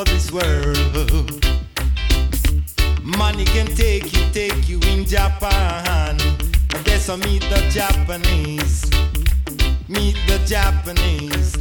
over this world. Money can take you in Japan. Guess I meet the Japanese. Meet the Japanese.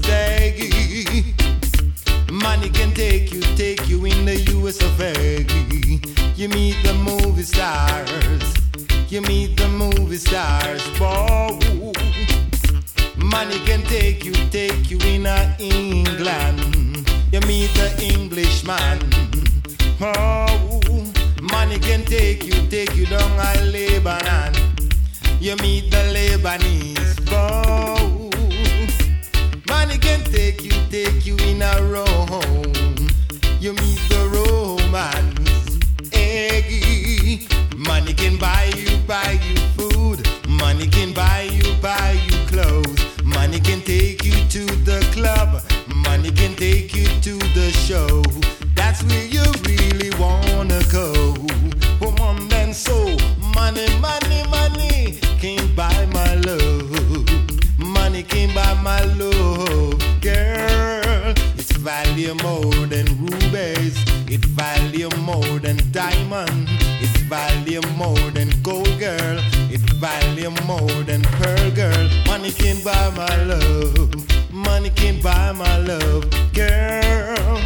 Money can take you in the US of A. You meet the movie stars. You meet the movie stars. Whoa. Money can take you in England. You meet the Englishman. Oh, money can take you down to Lebanon. You meet the Lebanese. Oh, money can take you in a Rome. You meet the Romans. Hey, money can buy you food. Money can buy you clothes. Money can take you to the club. Money can take you to the show. That's where you really wanna go. Woman, then so money can't buy my love. Money can't buy my love, girl. It's value more than rubies. It's value more than diamond. It's value more than gold, girl. It's value more than pearl, girl. Money can't buy my love. Money can't buy my love, girl.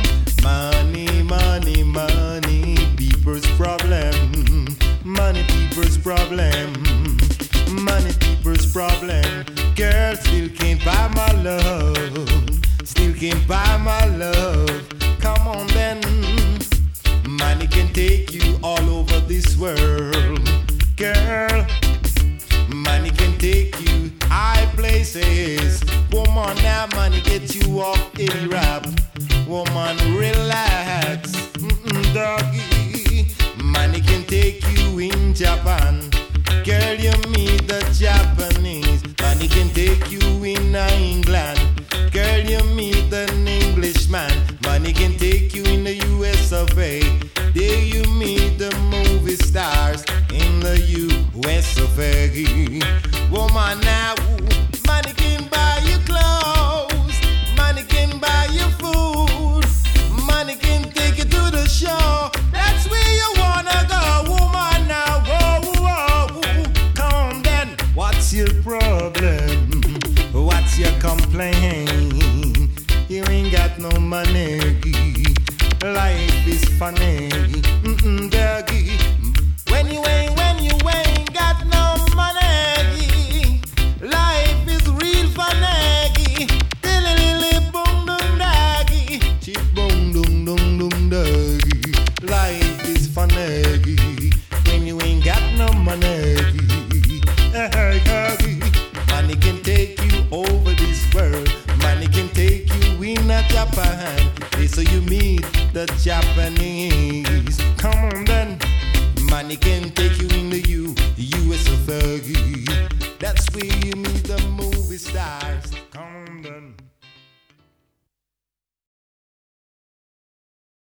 Money, people's problem. Money, people's problem. Money, people's problem. Girl, still can't buy my love. Still can't buy my love. Come on then. Money can take you all over this world, girl. Money can take you high places. Woman, now money get you off in rap. Woman, relax, doggy. Money can take you in Japan. Girl, you meet the Japanese. Money can take you in England. Girl, you meet an Englishman. Money can take you in the US of A. There you meet the movie stars in the US of A. Woman, now money can buy you clothes. Money can buy you food. Money can take you to the show. That's where you wanna go, woman. Now, whoa. Come on then. What's your problem? What's your complaint? You ain't got no money. Life is funny. Doggy. When you ain't got no money, life is real funny. Dilly boom dum doggy. Chip boom dum doggy. Life is funny. When you ain't got no money. Money can take you over this world. Money can take you in a Japan. So you meet the Japanese. Come on then. Money can take you in the US of A. That's where you meet the movie stars.